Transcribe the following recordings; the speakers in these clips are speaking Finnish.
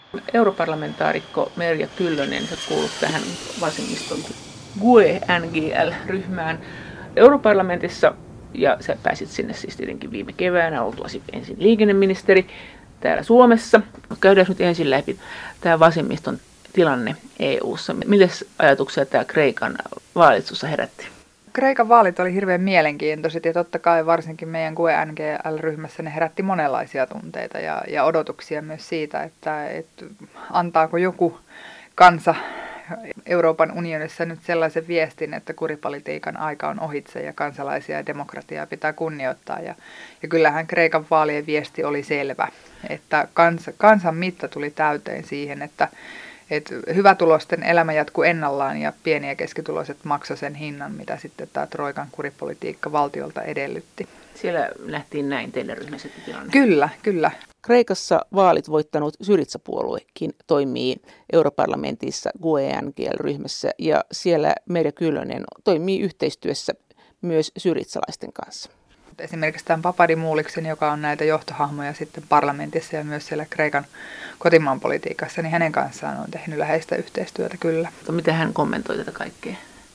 Europarlamentaarikko Merja Kyllönen, sä kuulut tähän vasemmiston GUE-NGL-ryhmään Europarlamentissa, ja sä pääsit sinne siis tietenkin viime keväänä, oltuasi ensin liikenneministeri täällä Suomessa. Käydään nyt ensin läpi tämä vasemmiston tilanne EU:ssa. Mites ajatuksia tämä Kreikan vaalit herätti? Kreikan vaalit oli hirveän mielenkiintoiset ja totta kai varsinkin meidän GUE-NGL-ryhmässä ne herätti monenlaisia tunteita ja odotuksia myös siitä, että antaako joku kansa Euroopan unionissa nyt sellaisen viestin, että kuripolitiikan aika on ohitse ja kansalaisia ja demokratiaa pitää kunnioittaa. Ja kyllähän Kreikan vaalien viesti oli selvä, että kansan mitta tuli täyteen siihen, että hyvätulosten elämä jatkuu ennallaan ja pieni- ja keskituloiset maksoi sen hinnan, mitä sitten tämä Troikan kuripolitiikka valtiolta edellytti. Siellä nähtiin näin teidän ryhmässä tilanne. Kyllä. Kreikassa vaalit voittanut Syriza-puoluekin toimii Europarlamentissa GUE-NGL-ryhmässä ja siellä Merja Kyllönen toimii yhteistyössä myös syrizalaisten kanssa. Esimerkiksi tämän Papadimouliksen, joka on näitä johtohahmoja sitten parlamentissa ja myös siellä Kreikan kotimaan politiikassa, niin hänen kanssaan on tehnyt läheistä yhteistyötä kyllä. Miten hän kommentoi tätä kaikkea?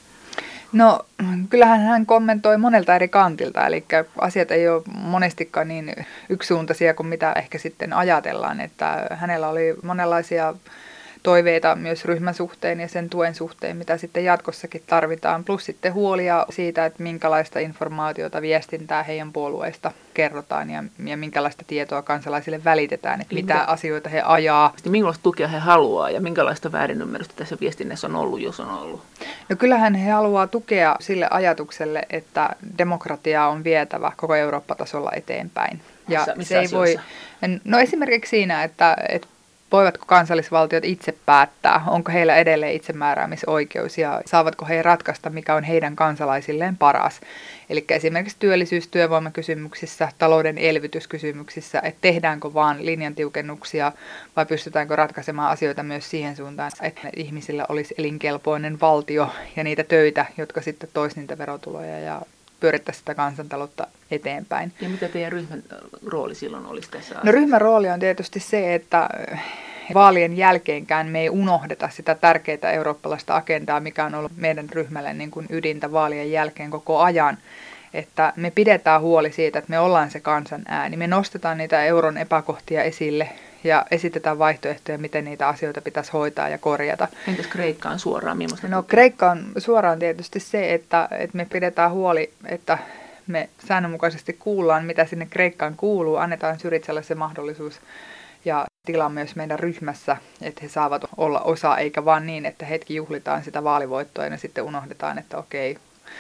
No kyllähän hän kommentoi monelta eri kantilta, eli asiat ei ole monestikaan niin yksisuuntaisia kuin mitä ehkä sitten ajatellaan, että hänellä oli monenlaisia toiveita myös ryhmän suhteen ja sen tuen suhteen, mitä sitten jatkossakin tarvitaan. Plus sitten huolia siitä, että minkälaista informaatiota, viestintää heidän puolueista kerrotaan ja minkälaista tietoa kansalaisille välitetään, että mitä asioita he ajaa. Minkälaista tukea he haluaa ja minkälaista väärinymmärrystä tässä viestinnässä on ollut, jos on ollut? No kyllähän he haluaa tukea sille ajatukselle, että demokratiaa on vietävä koko Eurooppa-tasolla eteenpäin. Ja missä se ei no esimerkiksi siinä, että voivatko kansallisvaltiot itse päättää, onko heillä edelleen itsemääräämisoikeus ja saavatko he ratkaista, mikä on heidän kansalaisilleen paras. Eli esimerkiksi työllisyys- työvoimakysymyksissä, talouden elvytyskysymyksissä, että tehdäänkö vaan linjan tiukennuksia vai pystytäänkö ratkaisemaan asioita myös siihen suuntaan, että ihmisillä olisi elinkelpoinen valtio ja niitä töitä, jotka sitten toisi niitä verotuloja ja pyörittäisi sitä kansantaloutta eteenpäin. Ja mitä teidän ryhmän rooli silloin olisi tässä asiassa? No ryhmän rooli on tietysti se, että vaalien jälkeenkään me ei unohdeta sitä tärkeää eurooppalaista agendaa, mikä on ollut meidän ryhmälle niin kuin ydintä vaalien jälkeen koko ajan. Että me pidetään huoli siitä, että me ollaan se kansan ääni. Me nostetaan niitä euron epäkohtia esille ja esitetään vaihtoehtoja, miten niitä asioita pitäisi hoitaa ja korjata. Entäs Kreikkaan suoraan? No Kreikkaan suoraan tietysti se, että me pidetään huoli, että me säännönmukaisesti kuullaan, mitä sinne Kreikkaan kuuluu. Annetaan Syrizalle se mahdollisuus ja tila myös meidän ryhmässä, että he saavat olla osa, eikä vaan niin, että hetki juhlitaan sitä vaalivoittoa ja sitten unohdetaan, että okei,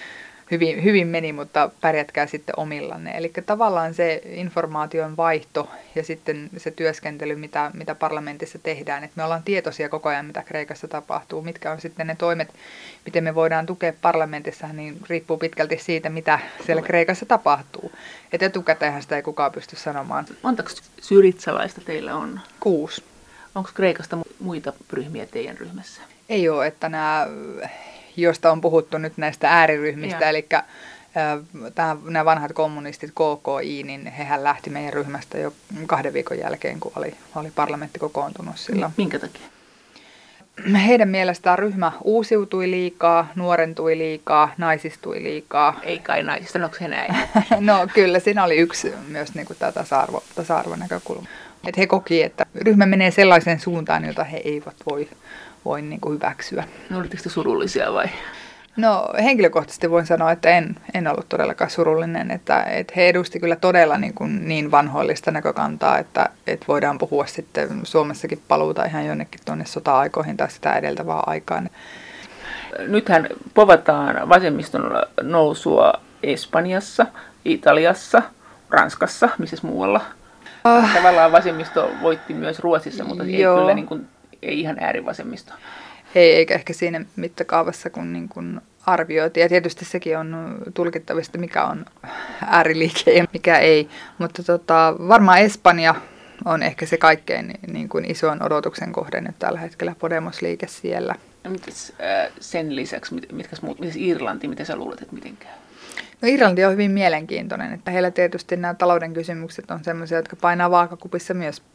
hyvin meni, mutta pärjätkää sitten omillanne. Eli tavallaan se informaation vaihto ja sitten se työskentely, mitä parlamentissa tehdään, että me ollaan tietoisia koko ajan, mitä Kreikassa tapahtuu, mitkä on sitten ne toimet, miten me voidaan tukea parlamentissa, niin riippuu pitkälti siitä, mitä siellä Kreikassa tapahtuu. Että etukäteenhän sitä ei kukaan pysty sanomaan. Montako syrizalaista teillä on? 6. Onko Kreikasta muita ryhmiä teidän ryhmässä? Ei ole, että josta on puhuttu nyt näistä ääriryhmistä, eli nämä vanhat kommunistit KKI, niin hehän lähti meidän ryhmästä jo 2 viikon jälkeen, kun oli parlamentti kokoontunut silloin. Minkä takia? Heidän mielestään ryhmä uusiutui liikaa, nuorentui liikaa, naisistui liikaa. Ei kai naisista, onko se näin? No kyllä, siinä oli yksi myös niin kuin tämä tasa-arvonäkökulma. Että he koki, että ryhmä menee sellaiseen suuntaan, jota he eivät voi niin kuin hyväksyä. No olitteko te surullisia vai? No henkilökohtaisesti voin sanoa, että en ollut todellakaan surullinen, että he edusti kyllä todella niin vanhoillista näkökantaa, että voidaan puhua sitten Suomessakin paluuta ihan jonnekin tuonne sota-aikoihin tai sitä edeltävää aikaan. Nythän povataan vasemmiston nousua Espanjassa, Italiassa, Ranskassa, missä muualla. Tavallaan vasemmisto voitti myös Ruotsissa, mutta ei kyllä ei ihan äärivasemmisto. Ei, eikä ehkä siinä mittakaavassa, kun niin kuin arvioitiin. Ja tietysti sekin on tulkittavista, mikä on ääriliike ja mikä ei. Mutta varmaan Espanja on ehkä se kaikkein niin kuin isoin odotuksen kohde nyt tällä hetkellä, Podemos-liike siellä. Ja mitäs sen lisäksi, mitäs Irlanti, miten sä luulet, että miten käy? No Irlanti on hyvin mielenkiintoinen, että heillä tietysti nämä talouden kysymykset on sellaisia, jotka painaa vaakakupissa myös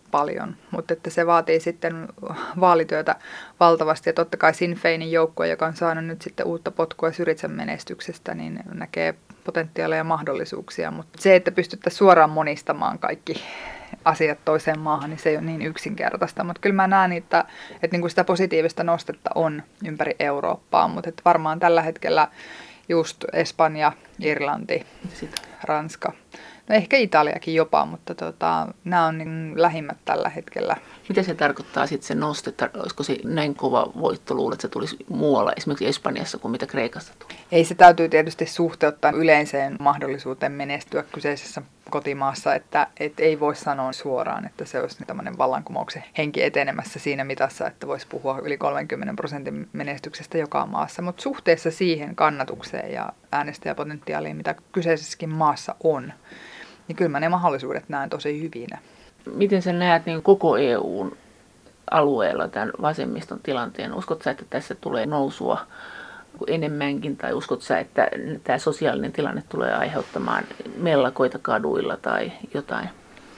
paljon, mutta että se vaatii sitten vaalityötä valtavasti. Ja totta kai Sinn Féinin joukkue, joka on saanut nyt sitten uutta potkua Syrizan menestyksestä, niin näkee potentiaalia ja mahdollisuuksia. Mutta se, että pystyttäisiin suoraan monistamaan kaikki asiat toiseen maahan, niin se ei ole niin yksinkertaista. Mutta kyllä mä näen, että niin kuin sitä positiivista nostetta on ympäri Eurooppaa, mutta että varmaan tällä hetkellä just Espanja, Irlanti, Ranska. No ehkä Italiakin jopa, mutta nämä on niin lähimmät tällä hetkellä. Mitä se tarkoittaa sitten se noste? Olisiko se näin kova voitto, luulet, että se tulisi muualla, esimerkiksi Espanjassa, kuin mitä Kreikassa tuli? Ei, se täytyy tietysti suhteuttaa yleiseen mahdollisuuteen menestyä kyseisessä kotimaassa, että ei voi sanoa suoraan, että se olisi tämmöinen vallankumouksen henki etenemässä siinä mitassa, että voisi puhua yli 30% menestyksestä joka maassa, mutta suhteessa siihen kannatukseen ja äänestäjäpotentiaaliin, mitä kyseisessäkin maassa on, niin kyllä mä ne mahdollisuudet näen tosi hyvinä. Miten sä näet niin koko EUn alueella tämän vasemmiston tilanteen? Uskotko sä, että tässä tulee nousua enemmänkin, tai uskotko sä, että tämä sosiaalinen tilanne tulee aiheuttamaan mellakoita kaduilla tai jotain?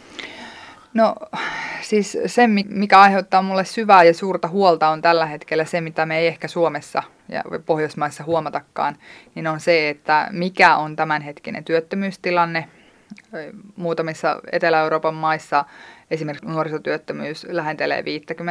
No siis se, mikä aiheuttaa mulle syvää ja suurta huolta on tällä hetkellä se, mitä me ei ehkä Suomessa ja Pohjoismaissa huomatakaan, niin on se, että mikä on tämänhetkinen työttömyystilanne. Muutamissa Etelä-Euroopan maissa esimerkiksi nuorisotyöttömyys lähentelee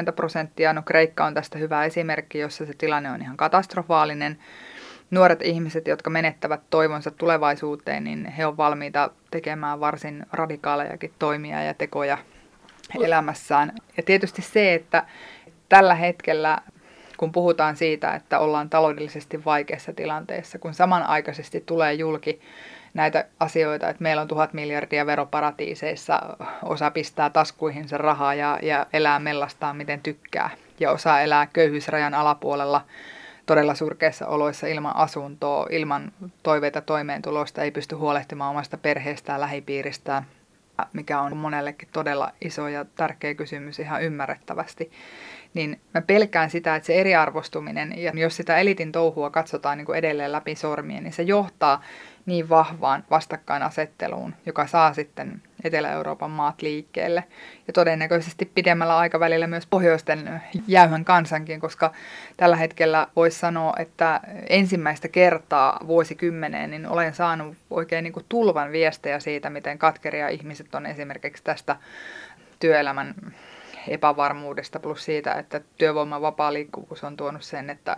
50%. No Kreikka on tästä hyvä esimerkki, jossa se tilanne on ihan katastrofaalinen. Nuoret ihmiset, jotka menettävät toivonsa tulevaisuuteen, niin he on valmiita tekemään varsin radikaalejakin toimia ja tekoja elämässään. Ja tietysti se, että tällä hetkellä, kun puhutaan siitä, että ollaan taloudellisesti vaikeassa tilanteessa, kun samanaikaisesti tulee julki näitä asioita, että meillä on 1000 miljardia veroparatiiseissa, osa pistää taskuihinsa rahaa ja elää mellastaan miten tykkää, ja osa elää köyhyysrajan alapuolella todella surkeissa oloissa ilman asuntoa, ilman toiveita toimeentulosta, ei pysty huolehtimaan omasta perheestään, lähipiiristään, mikä on monellekin todella iso ja tärkeä kysymys ihan ymmärrettävästi. Niin mä pelkään sitä, että se eriarvostuminen, ja jos sitä elitin touhua katsotaan niin kuin edelleen läpi sormien, niin se johtaa niin vahvaan vastakkainasetteluun, joka saa sitten Etelä-Euroopan maat liikkeelle. Ja todennäköisesti pidemmällä aikavälillä myös pohjoisten jäyhän kansankin, koska tällä hetkellä voisi sanoa, että ensimmäistä kertaa vuosikymmeneen niin olen saanut oikein niin kuin tulvan viestejä siitä, miten katkeria ihmiset on esimerkiksi tästä työelämän epävarmuudesta plus siitä, että työvoiman vapaa liikkuvuus on tuonut sen, että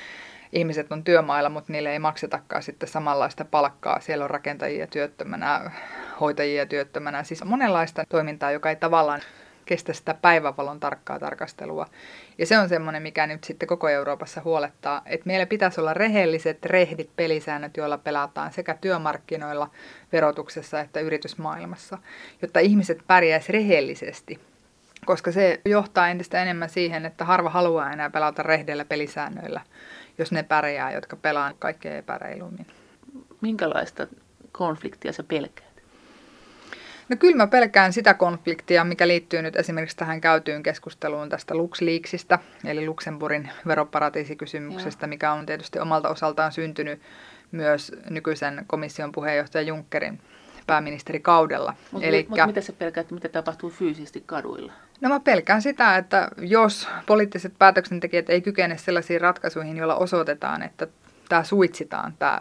ihmiset on työmailla, mutta niille ei maksetakaan sitten samanlaista palkkaa. Siellä on rakentajia työttömänä, hoitajia työttömänä. Siis monenlaista toimintaa, joka ei tavallaan kestä sitä päivänvalon tarkkaa tarkastelua. Ja se on semmoinen, mikä nyt sitten koko Euroopassa huolettaa, että meillä pitäisi olla rehelliset, rehdit pelisäännöt, joilla pelataan sekä työmarkkinoilla, verotuksessa että yritysmaailmassa, jotta ihmiset pärjäisi rehellisesti. Koska se johtaa entistä enemmän siihen, että harva haluaa enää pelata rehdeillä pelisäännöillä, jos ne pärjää, jotka pelaa kaikkein epäreilummin. Minkälaista konfliktia sä pelkäät? No kyllä mä pelkään sitä konfliktia, mikä liittyy nyt esimerkiksi tähän käytyyn keskusteluun tästä LuxLeaksista, eli Luxemburgin veroparatiisikysymyksestä, mikä on tietysti omalta osaltaan syntynyt myös nykyisen komission puheenjohtaja Junckerin pääministerikaudella. Mutta mitä sä pelkäät, mitä tapahtuu fyysisesti kaduilla? No mä pelkään sitä, että jos poliittiset päätöksentekijät ei kykene sellaisiin ratkaisuihin, joilla osoitetaan, että tämä suitsitaan, tämä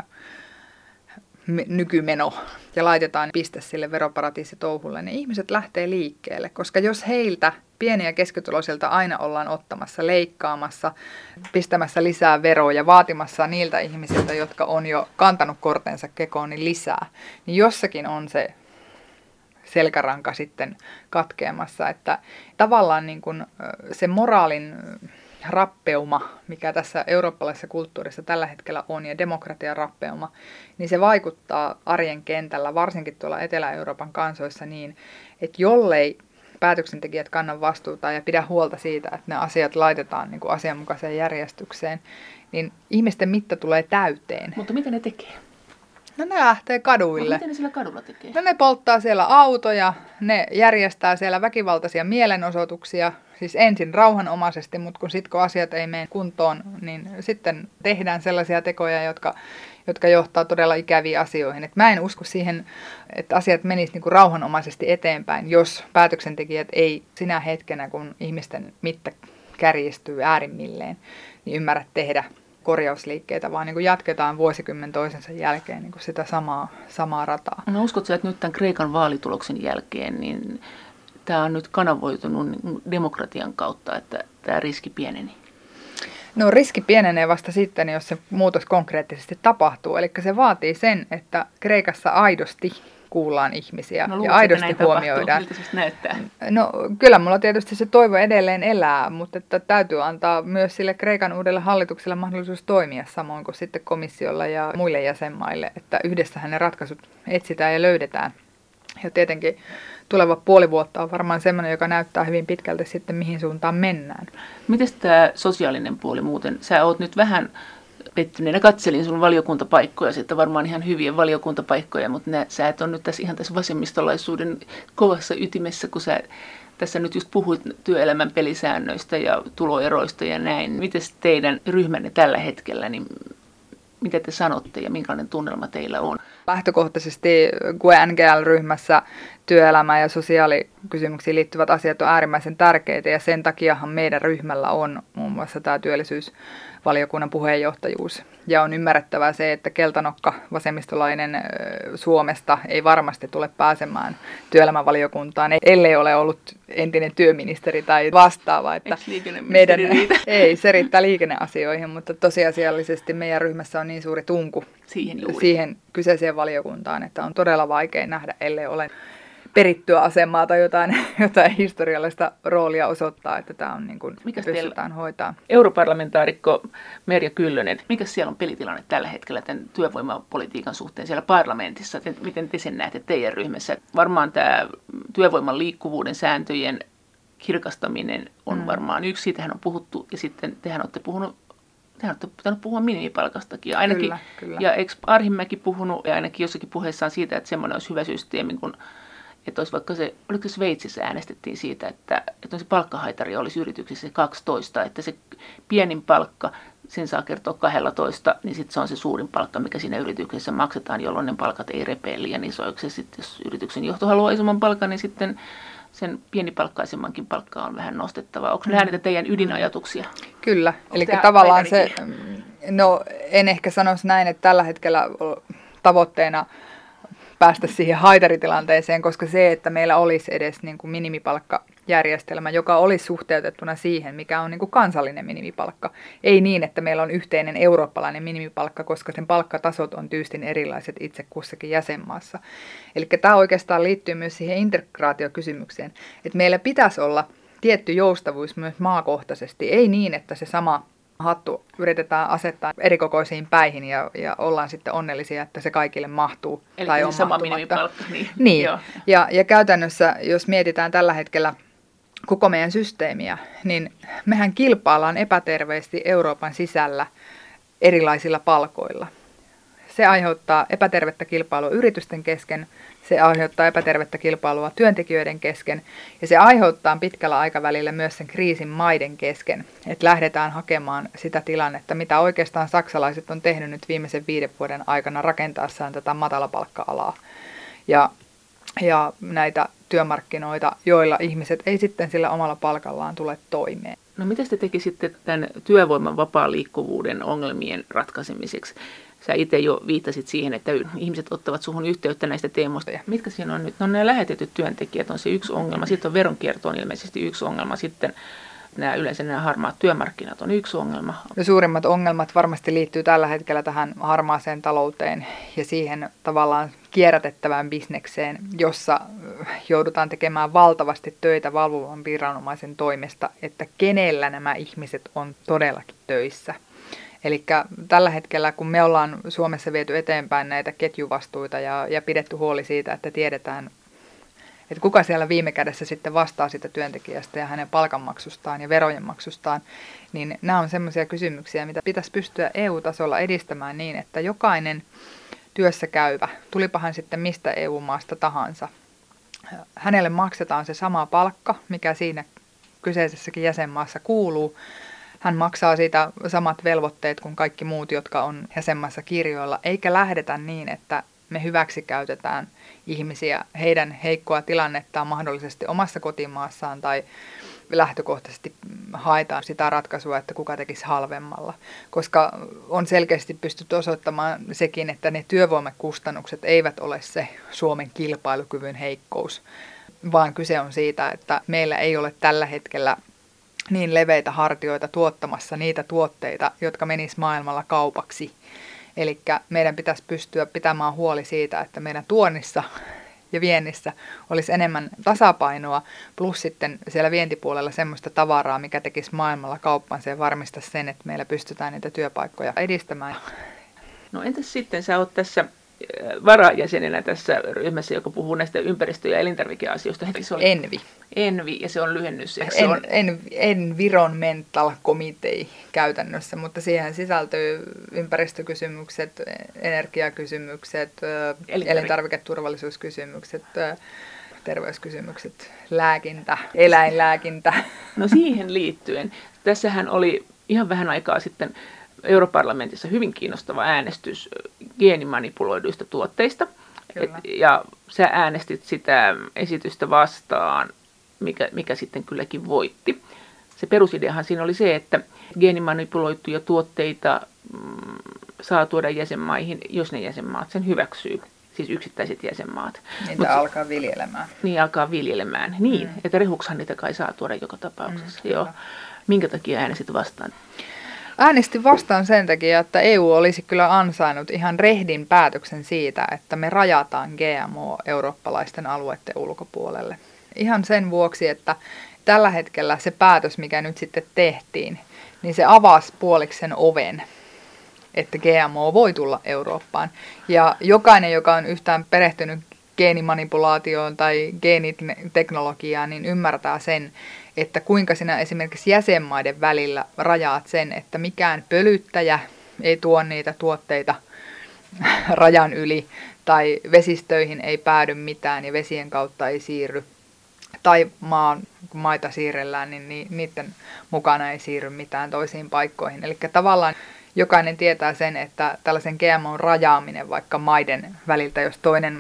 nykymeno ja laitetaan piste sille veroparatiisitouhulle, niin ihmiset lähtee liikkeelle. Koska jos heiltä pieni- ja keskituloisilta aina ollaan ottamassa, leikkaamassa, pistämässä lisää veroja, vaatimassa niiltä ihmisiltä, jotka on jo kantanut kortensa kekoon, niin lisää, niin jossakin on se selkäranka sitten katkeamassa, että tavallaan niin kuin se moraalin rappeuma, mikä tässä eurooppalaisessa kulttuurissa tällä hetkellä on, ja demokratian rappeuma, niin se vaikuttaa arjen kentällä, varsinkin tuolla Etelä-Euroopan kansoissa niin, että jollei päätöksentekijät kanna vastuuta ja pidä huolta siitä, että ne asiat laitetaan niin kuin asianmukaiseen järjestykseen, niin ihmisten mitta tulee täyteen. Mutta mitä ne tekee? No ne lähtee kaduille. No, miten ne sillä kadulla tekee? No ne polttaa siellä autoja, ne järjestää siellä väkivaltaisia mielenosoituksia, siis ensin rauhanomaisesti, mutta kun asiat ei mene kuntoon, niin sitten tehdään sellaisia tekoja, jotka johtaa todella ikäviin asioihin. Et mä en usko siihen, että asiat menisivät niinku rauhanomaisesti eteenpäin, jos päätöksentekijät ei sinä hetkenä, kun ihmisten mitta kärjistyy äärimmilleen, niin ymmärrä tehdä korjausliikkeitä, vaan niin jatketaan vuosikymmen toisensa jälkeen niin sitä samaa rataa. No uskotko, että nyt tämän Kreikan vaalituloksen jälkeen, niin tämä on nyt kanavoitunut demokratian kautta, että tämä riski pieneni? No riski pienenee vasta sitten, jos se muutos konkreettisesti tapahtuu. Eli se vaatii sen, että Kreikassa aidosti kuullaan ihmisiä ja aidosti huomioidaan. Miltä se näyttää? No kyllä mulla tietysti se toivo edelleen elää, mutta että täytyy antaa myös sille Kreikan uudelle hallitukselle mahdollisuus toimia samoin kuin sitten komissiolla ja muille jäsenmaille, että yhdessähän ne ratkaisut etsitään ja löydetään. Ja tietenkin tuleva puoli vuotta on varmaan semmoinen, joka näyttää hyvin pitkälti sitten, mihin suuntaan mennään. Miten tämä sosiaalinen puoli muuten? Sä oot nyt vähän pettyneenä, katselin sun valiokuntapaikkoja, että varmaan ihan hyviä valiokuntapaikkoja, mutta sä et ole nyt tässä vasemmistolaisuuden kovassa ytimessä, kun sä tässä nyt just puhuit työelämän pelisäännöistä ja tuloeroista ja näin. Miten teidän ryhmänne tällä hetkellä, niin mitä te sanotte ja minkälainen tunnelma teillä on? Lähtökohtaisesti GUE-NGL-ryhmässä työelämä- ja sosiaalikysymyksiin liittyvät asiat on äärimmäisen tärkeitä ja sen takiahan meidän ryhmällä on muun muassa tämä työllisyysvaliokunnan puheenjohtajuus. Ja on ymmärrettävää se, että keltanokka vasemmistolainen Suomesta ei varmasti tule pääsemään työelämävaliokuntaan, ellei ole ollut entinen työministeri tai vastaava. Että ei, se riittää liikenneasioihin, mutta tosiasiallisesti meidän ryhmässä on niin suuri tunku siihen kyseiseen valiokuntaan, että on todella vaikea nähdä, ellei ole perittyä asemaa tai jotain historiallista roolia osoittaa, että tämä on niin kuin pystytään hoitaa. Europarlamentaarikko Merja Kyllönen, mikä siellä on pelitilanne tällä hetkellä tämän työvoimapolitiikan suhteen siellä parlamentissa? Miten te sen näette teidän ryhmässä? Varmaan tämä työvoiman liikkuvuuden sääntöjen kirkastaminen on varmaan yksi. Siitähän on puhuttu ja sitten tehän olette pitänyt puhua minimipalkastakin. Ainakin, kyllä. Ja eikö Arhimäki puhunut ja ainakin jossakin puheessaan siitä, että semmoinen olisi hyvä systeemi, että olisi vaikka oliko se Sveitsissä äänestettiin siitä, että se palkkahaitari olisi yrityksessä 12, että se pienin palkka, sen saa kertoa 12, niin sitten se on se suurin palkka, mikä siinä yrityksessä maksetaan, jolloin ne palkat ei repee liian isoiksi. Sitten jos yrityksen johto haluaa isomman palkan, niin sitten sen pienipalkkaisemmankin palkkaa on vähän nostettava. Onko nämä niitä teidän ydinajatuksia? Kyllä, eli tavallaan se, no en ehkä sanoisi näin, että tällä hetkellä tavoitteena päästä siihen haitaritilanteeseen, koska se, että meillä olisi edes niin kuin minimipalkkajärjestelmä, joka olisi suhteutettuna siihen, mikä on niin kuin kansallinen minimipalkka. Ei niin, että meillä on yhteinen eurooppalainen minimipalkka, koska sen palkkatasot on tyystin erilaiset itse kussakin jäsenmaassa. Eli tämä oikeastaan liittyy myös siihen integraatiokysymykseen, että meillä pitäisi olla tietty joustavuus myös maakohtaisesti. Ei niin, että se sama hattu yritetään asettaa erikokoisiin päihin ja ollaan sitten onnellisia, että se kaikille mahtuu. Eli tai on sama minimipalkka. Niin. Ja käytännössä, jos mietitään tällä hetkellä koko meidän systeemiä, niin mehän kilpaillaan epäterveesti Euroopan sisällä erilaisilla palkoilla. Se aiheuttaa epätervettä kilpailua yritysten kesken, se aiheuttaa epätervettä kilpailua työntekijöiden kesken ja se aiheuttaa pitkällä aikavälillä myös sen kriisin maiden kesken, että lähdetään hakemaan sitä tilannetta, mitä oikeastaan saksalaiset on tehnyt nyt viimeisen 5 vuoden aikana rakentaessaan tätä matalapalkka-alaa ja näitä työmarkkinoita, joilla ihmiset ei sitten sillä omalla palkallaan tule toimeen. No mitä te tekisitte tämän työvoiman vapaan liikkuvuuden ongelmien ratkaisemiseksi? Sä itse jo viittasit siihen, että ihmiset ottavat suhun yhteyttä näistä teemoista. Ja mitkä siinä on nyt? No ne lähetetyt työntekijät on se yksi ongelma. Sitten on veronkierto on ilmeisesti yksi ongelma. Sitten yleensä nämä harmaat työmarkkinat on yksi ongelma. Ja suurimmat ongelmat varmasti liittyy tällä hetkellä tähän harmaaseen talouteen ja siihen tavallaan kierrätettävään bisnekseen, jossa joudutaan tekemään valtavasti töitä valvovan viranomaisen toimesta, että kenellä nämä ihmiset on todellakin töissä. Eli tällä hetkellä, kun me ollaan Suomessa viety eteenpäin näitä ketjuvastuita ja pidetty huoli siitä, että tiedetään, että kuka siellä viime kädessä sitten vastaa sitä työntekijästä ja hänen palkanmaksustaan ja verojen maksustaan, niin nämä on semmoisia kysymyksiä, mitä pitäisi pystyä EU-tasolla edistämään niin, että jokainen työssä käyvä, tulipa hän sitten mistä EU-maasta tahansa, hänelle maksetaan se sama palkka, mikä siinä kyseisessäkin jäsenmaassa kuuluu. Hän maksaa siitä samat velvoitteet kuin kaikki muut, jotka on jäsenmaassa kirjoilla, eikä lähdetä niin, että me hyväksikäytetään ihmisiä heidän heikkoa tilannettaan mahdollisesti omassa kotimaassaan tai lähtökohtaisesti haetaan sitä ratkaisua, että kuka tekisi halvemmalla. Koska on selkeästi pystytty osoittamaan sekin, että ne työvoimakustannukset eivät ole se Suomen kilpailukyvyn heikkous, vaan kyse on siitä, että meillä ei ole tällä hetkellä niin leveitä hartioita tuottamassa niitä tuotteita, jotka menis maailmalla kaupaksi. Eli meidän pitäisi pystyä pitämään huoli siitä, että meidän tuonnissa ja viennissä olisi enemmän tasapainoa, plus sitten siellä vientipuolella semmoista tavaraa, mikä tekisi maailmalla kauppansa ja varmistaisi sen, että meillä pystytään niitä työpaikkoja edistämään. No entäs sitten, sä oot tässä varajäsenenä tässä ryhmässä, joka puhuu näistä ympäristö- ja elintarvikeasioista. ENVI. ENVI, ja se on lyhennys. Environmental Committee käytännössä, mutta siihen sisältyy ympäristökysymykset, energiakysymykset, elintarviketurvallisuuskysymykset, terveyskysymykset, lääkintä, eläinlääkintä. No siihen liittyen. Tässähän oli ihan vähän aikaa sitten Europarlamentissa hyvin kiinnostava äänestys geenimanipuloiduista tuotteista. Ja sä äänestit sitä esitystä vastaan, mikä sitten kylläkin voitti. Se perusideahan siinä oli se, että geenimanipuloituja tuotteita saa tuoda jäsenmaihin, jos ne jäsenmaat sen hyväksyy. Siis yksittäiset jäsenmaat. Niitä alkaa viljelemään. Niin, alkaa viljelemään. Niin, että rehuksihan niitä kai saa tuoda joka tapauksessa. Joo. Minkä takia äänestit vastaan? Äänestin vastaan sen takia, että EU olisi kyllä ansainnut ihan rehdin päätöksen siitä, että me rajataan GMO eurooppalaisten alueiden ulkopuolelle. Ihan sen vuoksi, että tällä hetkellä se päätös, mikä nyt sitten tehtiin, niin se avasi puoliksi sen oven, että GMO voi tulla Eurooppaan. Ja jokainen, joka on yhtään perehtynyt geenimanipulaatioon tai geeniteknologiaan, niin ymmärtää sen, että kuinka sinä esimerkiksi jäsenmaiden välillä rajaat sen, että mikään pölyttäjä ei tuo niitä tuotteita rajan yli, tai vesistöihin ei päädy mitään ja vesien kautta ei siirry, tai kun maita siirrellään, niin niiden mukana ei siirry mitään toisiin paikkoihin. Eli tavallaan jokainen tietää sen, että tällaisen GMOn rajaaminen vaikka maiden väliltä, jos toinen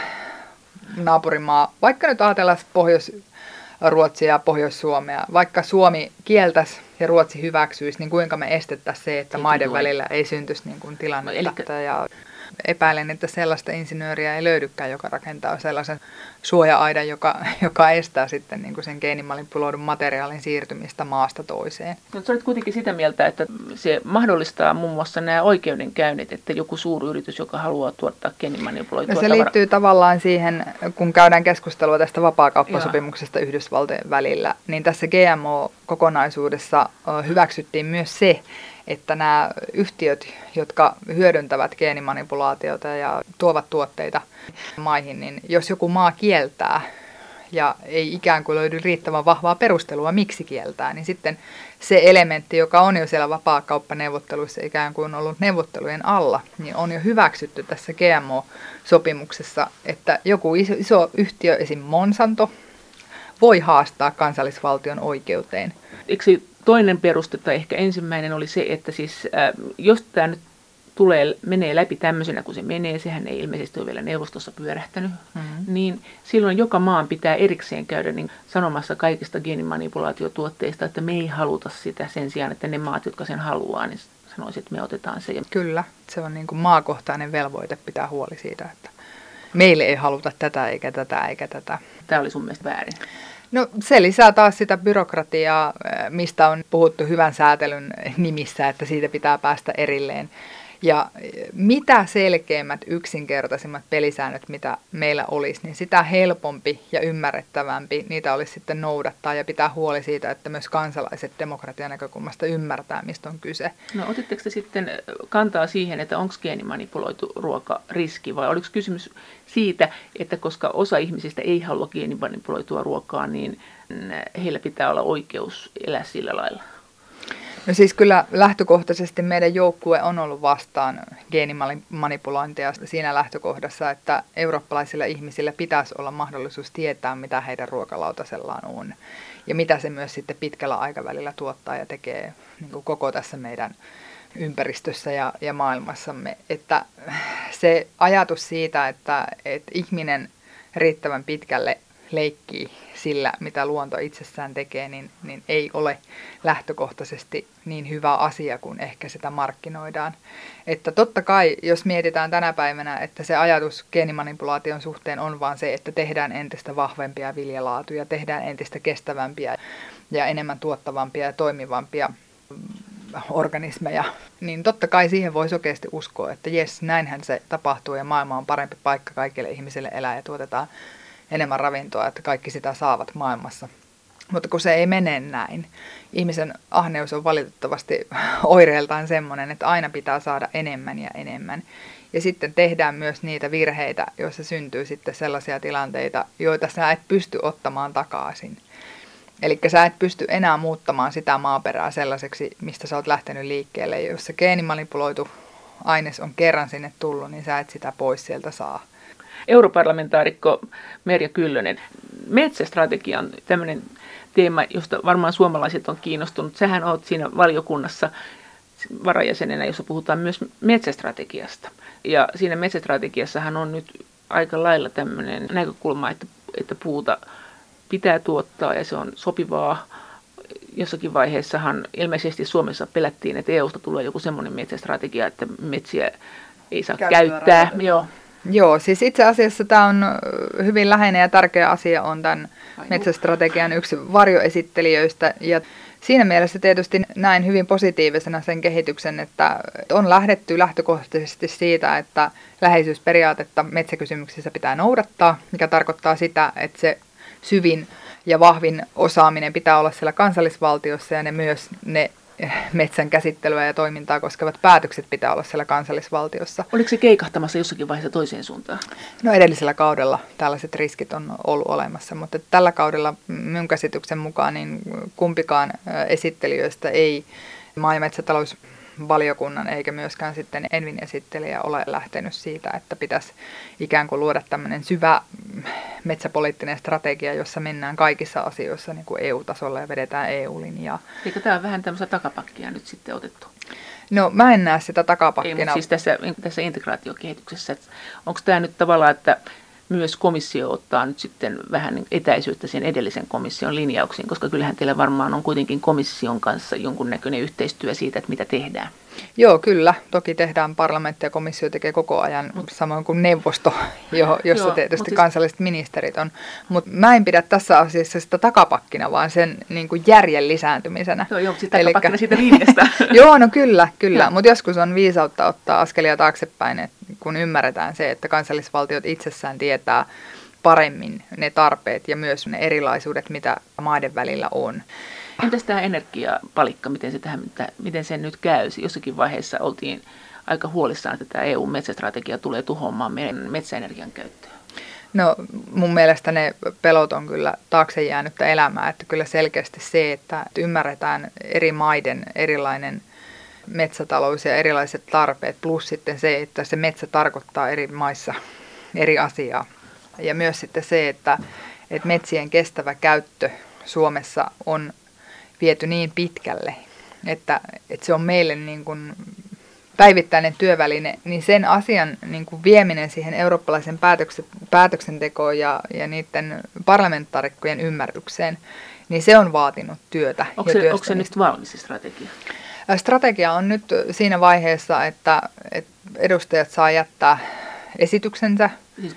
naapurimaa, vaikka nyt ajatellaan Pohjois-Ruotsia ja Pohjois-Suomea, vaikka Suomi kieltäisi ja Ruotsi hyväksyisi, niin kuinka me estettäisiin se, että maiden välillä ei syntyisi niin kuin tilannetta. Ja epäilen, että sellaista insinööriä ei löydykään, joka rakentaa sellaisen suoja-aidan, joka estää sitten niin kuin sen geenimanipuloidun materiaalin siirtymistä maasta toiseen. No, sä olet kuitenkin sitä mieltä, että se mahdollistaa muun muassa nämä oikeudenkäynnit, että joku suuryritys, joka haluaa tuottaa geenimanipuloitua tavaraa. Se liittyy tavallaan siihen, kun käydään keskustelua tästä vapaakauppasopimuksesta Yhdysvaltojen välillä, niin tässä GMO-kokonaisuudessa hyväksyttiin myös se, että nämä yhtiöt, jotka hyödyntävät geenimanipulaatiota ja tuovat tuotteita maihin, niin jos joku maa kieltää ja ei ikään kuin löydy riittävän vahvaa perustelua, miksi kieltää, niin sitten se elementti, joka on jo siellä vapaakauppaneuvotteluissa ikään kuin ollut neuvottelujen alla, niin on jo hyväksytty tässä GMO-sopimuksessa, että joku iso yhtiö, esim. Monsanto, voi haastaa kansallisvaltion oikeuteen. Eikö toinen peruste tai ehkä ensimmäinen oli se, että siis, jos tämä nyt menee läpi tämmöisenä kuin se menee, sehän ei ilmeisesti ole vielä neuvostossa pyörähtänyt, niin silloin joka maan pitää erikseen käydä niin sanomassa kaikista geenimanipulaatiotuotteista, että me ei haluta sitä sen sijaan, että ne maat, jotka sen haluaa, niin sanoisivat, että me otetaan se. Kyllä, se on niin kuin maakohtainen velvoite pitää huoli siitä, että meille ei haluta tätä eikä tätä eikä tätä. Tämä oli sun mielestä väärin. No se lisää taas sitä byrokratiaa, mistä on puhuttu hyvän säätelyn nimissä, että siitä pitää päästä erilleen. Ja mitä selkeimmät, yksinkertaisimmat pelisäännöt, mitä meillä olisi, niin sitä helpompi ja ymmärrettävämpi niitä olisi sitten noudattaa ja pitää huoli siitä, että myös kansalaiset demokratian näkökulmasta ymmärtää, mistä on kyse. No otitteko te sitten kantaa siihen, että onko geenimanipuloitu ruoka riski vai oliko kysymys siitä, että koska osa ihmisistä ei halua geenimanipuloitua ruokaa, niin heillä pitää olla oikeus elää sillä lailla? No siis kyllä lähtökohtaisesti meidän joukkue on ollut vastaan geenimanipulointia siinä lähtökohdassa, että eurooppalaisilla ihmisillä pitäisi olla mahdollisuus tietää, mitä heidän ruokalautasellaan on. Ja mitä se myös sitten pitkällä aikavälillä tuottaa ja tekee niin kuin koko tässä meidän ympäristössä ja maailmassamme. Että se ajatus siitä, että ihminen riittävän pitkälle leikkii sillä, mitä luonto itsessään tekee, niin ei ole lähtökohtaisesti niin hyvä asia kuin ehkä sitä markkinoidaan. Että totta kai, jos mietitään tänä päivänä, että se ajatus geenimanipulaation suhteen on vaan se, että tehdään entistä vahvempia viljalaatuja, tehdään entistä kestävämpiä ja enemmän tuottavampia ja toimivampia organismeja, niin totta kai siihen voi sokeasti uskoa, että jes, näinhän se tapahtuu ja maailma on parempi paikka kaikille ihmisille elää ja tuotetaan enemmän ravintoa, että kaikki sitä saavat maailmassa. Mutta kun se ei mene näin, ihmisen ahneus on valitettavasti oireeltaan semmoinen, että aina pitää saada enemmän ja enemmän. Ja sitten tehdään myös niitä virheitä, joissa syntyy sitten sellaisia tilanteita, joita sä et pysty ottamaan takaisin. Eli sä et pysty enää muuttamaan sitä maaperää sellaiseksi, mistä sä oot lähtenyt liikkeelle. Jos se geenimanipuloitu aines on kerran sinne tullut, niin sä et sitä pois sieltä saa. Europarlamentaarikko Merja Kyllönen, metsästrategia on tämmöinen teema, josta varmaan suomalaiset on kiinnostunut. Sähän oot siinä valiokunnassa varajäsenenä, jossa puhutaan myös metsästrategiasta. Ja siinä metsästrategiassahan on nyt aika lailla tämmöinen näkökulma, että puuta pitää tuottaa ja se on sopivaa. Jossakin vaiheessahan ilmeisesti Suomessa pelättiin, että EUsta tulee joku semmoinen metsästrategia, että metsiä ei saa käyttää. Joo, siis itse asiassa tämä on hyvin läheinen ja tärkeä asia, on tämän metsästrategian yksi varjoesittelijöistä. Ja siinä mielessä tietysti näin hyvin positiivisena sen kehityksen, että on lähdetty lähtökohtaisesti siitä, että läheisyysperiaatetta metsäkysymyksissä pitää noudattaa, mikä tarkoittaa sitä, että se syvin ja vahvin osaaminen pitää olla siellä kansallisvaltiossa ja ne metsän käsittelyä ja toimintaa koskevat päätökset pitää olla siellä kansallisvaltiossa. Oliko se keikahtamassa jossakin vaiheessa toiseen suuntaan? No edellisellä kaudella tällaiset riskit on ollut olemassa, mutta tällä kaudella minun käsityksen mukaan niin kumpikaan esittelijöistä ei maa- ja metsätalousvaliokunnan eikä myöskään sitten Envin esittelijä ole lähtenyt siitä, että pitäisi ikään kuin luoda tämmöinen syvä metsäpoliittinen strategia, jossa mennään kaikissa asioissa niin kuin EU-tasolla ja vedetään EU-linjaa. Eikö tämä vähän tämmöistä takapakkia nyt sitten otettu? No mä en näe sitä takapakkina. Ei, mutta siis tässä integraatiokehityksessä, onko tämä nyt tavallaan, että myös komissio ottaa nyt sitten vähän etäisyyttä sen edellisen komission linjauksiin, koska kyllähän teillä varmaan on kuitenkin komission kanssa jonkunnäköinen yhteistyö siitä, että mitä tehdään. Joo, kyllä. Toki tehdään, parlamentti ja komissio tekee koko ajan, samoin kuin neuvosto, jossa tietysti kansalliset ministerit on. Mutta mä en pidä tässä asiassa sitä takapakkina, vaan sen niin kuin järjen lisääntymisenä. Joo, siis takapakkina siitä linjasta. Joo, no kyllä. Mutta joskus on viisautta ottaa askelia taaksepäin, kun ymmärretään se, että kansallisvaltiot itsessään tietää paremmin ne tarpeet ja myös ne erilaisuudet, mitä maiden välillä on. Entäs tämä energiapalikka, miten se nyt käy? Jossakin vaiheessa oltiin aika huolissaan, että tämä EU-metsästrategia tulee tuhoamaan meidän metsäenergian käyttöä. No mun mielestä ne pelot on kyllä taakse jäänyttä elämää, että kyllä selkeästi se, että ymmärretään eri maiden erilainen metsätalous ja erilaiset tarpeet, plus sitten se, että se metsä tarkoittaa eri maissa eri asiaa. Ja myös sitten se, että metsien kestävä käyttö Suomessa on viety niin pitkälle, että se on meille niin kuin päivittäinen työväline, niin sen asian niin kuin vieminen siihen eurooppalaisen päätöksentekoon ja niiden parlamentaarikkojen ymmärrykseen, niin se on vaatinut työtä. Onko se nyt valmis strategia? Strategia on nyt siinä vaiheessa, että edustajat saa jättää esityksensä. Siis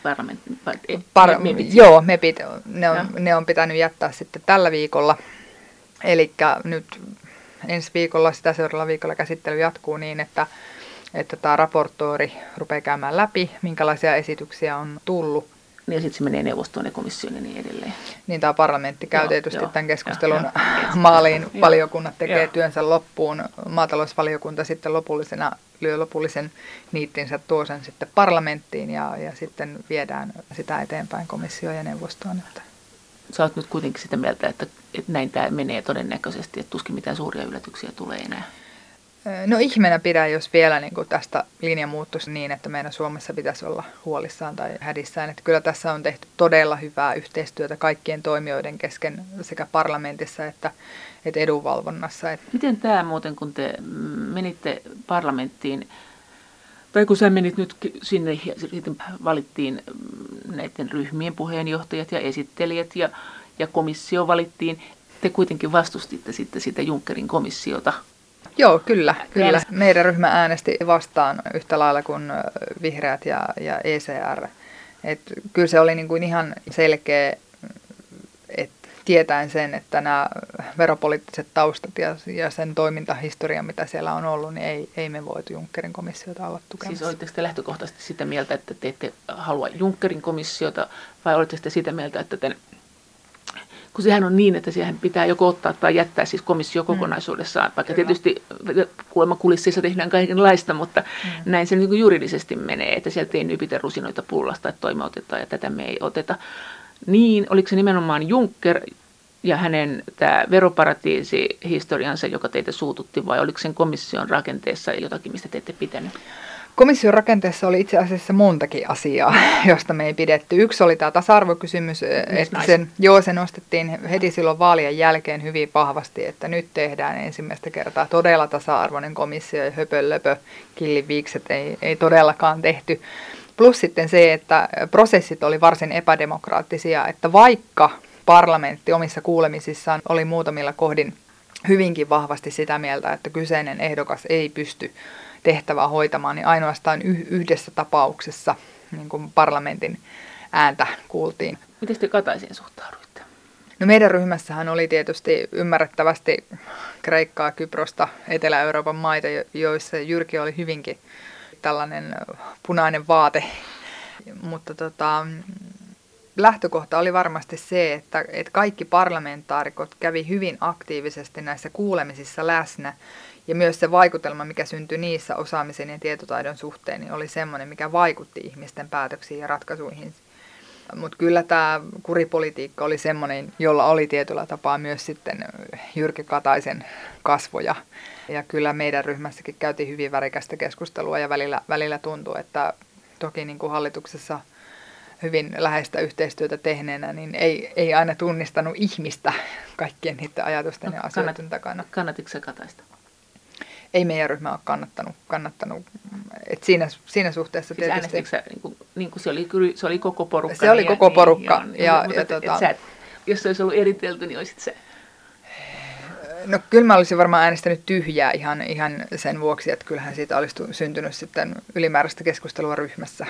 MEPit, ne on pitänyt jättää sitten tällä viikolla. Eli nyt ensi viikolla, sitä seuraavalla viikolla käsittely jatkuu niin, että tämä raportoori rupeaa käymään läpi, minkälaisia esityksiä on tullut. Ja sitten se menee neuvostoon ja komissioon ja niin edelleen. Niin tämä parlamentti käy tietysti tämän keskustelun maaliin. Valiokunnat tekee työnsä loppuun. Maatalousvaliokunta sitten lyö lopullisen niittinsä, tuo sen sitten parlamenttiin ja sitten viedään sitä eteenpäin komissioon ja neuvostoon. Sä oot nyt kuitenkin sitä mieltä, että näin tämä menee todennäköisesti, että tuskin mitään suuria yllätyksiä tulee enää. No ihmeenä pidän, jos vielä niin kuin tästä linja muuttuisi niin, että meidän Suomessa pitäisi olla huolissaan tai hädissään. Että kyllä tässä on tehty todella hyvää yhteistyötä kaikkien toimijoiden kesken sekä parlamentissa että edunvalvonnassa. Miten tämä muuten, kun te menitte parlamenttiin, tai kun sä menit nyt sinne ja sitten valittiin näiden ryhmien puheenjohtajat ja esittelijät ja komissio valittiin, te kuitenkin vastustitte sitten sitä Junckerin komissiota. Joo, kyllä. Meidän ryhmä äänesti vastaan yhtä lailla kuin vihreät ja ECR. Kyllä se oli niin kuin ihan selkeä, että tietäen sen, että nämä veropoliittiset taustat ja sen toimintahistoria, mitä siellä on ollut, niin ei me voitu Junckerin komissiota olla tukemassa. Siis olitteko te lähtökohtaisesti sitä mieltä, että te ette halua Junckerin komissiota, vai olitteko te sitä mieltä, että kun sehän on niin, että siihen pitää joko ottaa tai jättää siis komissio kokonaisuudessaan, vaikka tietysti kuulemma kulisseissa tehdään kaikenlaista, mutta näin se niin kuin juridisesti menee, että sieltä ei nypitä rusinoita pullasta, että toime otetaan ja tätä me ei oteta. Niin, oliko se nimenomaan Juncker ja hänen tämä veroparatiisihistoriansa, joka teitä suututti, vai oliko sen komission rakenteessa jotakin, mistä te ette pitänyt? Komission rakenteessa oli itse asiassa montakin asiaa, josta me ei pidetty. Yksi oli tämä tasa-arvokysymys, että se nostettiin heti silloin vaalien jälkeen hyvin vahvasti, että nyt tehdään ensimmäistä kertaa todella tasa-arvoinen komissio ja höpölöpö killiviikset ei todellakaan tehty. Plus sitten se, että prosessit oli varsin epädemokraattisia, että vaikka parlamentti omissa kuulemisissaan oli muutamilla kohdin hyvinkin vahvasti sitä mieltä, että kyseinen ehdokas ei pysty tehtävää hoitamaan, niin ainoastaan yhdessä tapauksessa niin kuin parlamentin ääntä kuultiin. Miten te Kataiseen suhtauduitte? No meidän ryhmässähän oli tietysti ymmärrettävästi Kreikkaa, Kyprosta, Etelä-Euroopan maita, joissa Jyrki oli hyvinkin tällainen punainen vaate. Mutta lähtökohta oli varmasti se, että kaikki parlamentaarikot kävi hyvin aktiivisesti näissä kuulemisissa läsnä. Ja myös se vaikutelma, mikä syntyi niissä osaamisen ja tietotaidon suhteen, niin oli semmoinen, mikä vaikutti ihmisten päätöksiin ja ratkaisuihin. Mutta kyllä tämä kuripolitiikka oli semmoinen, jolla oli tietyllä tapaa myös sitten Jyrki Kataisen kasvoja. Ja kyllä meidän ryhmässäkin käytiin hyvin värikästä keskustelua ja välillä tuntui, että toki niin kuin hallituksessa hyvin läheistä yhteistyötä tehneenä, niin ei aina tunnistanut ihmistä kaikkien niiden ajatusten ja asioiden takana. Kannatitko sä Kataista? Ei meidän ryhmä ole kannattanut. Et siinä suhteessa siis tietysti. Niin kuin se oli koko porukka. Se oli koko porukka. Jos se olisi ollut eritelty, niin olisit se. No kyllä mä olisin varmaan äänestänyt tyhjää ihan sen vuoksi, että kyllähän siitä olisi syntynyt sitten ylimääräistä keskustelua ryhmässä.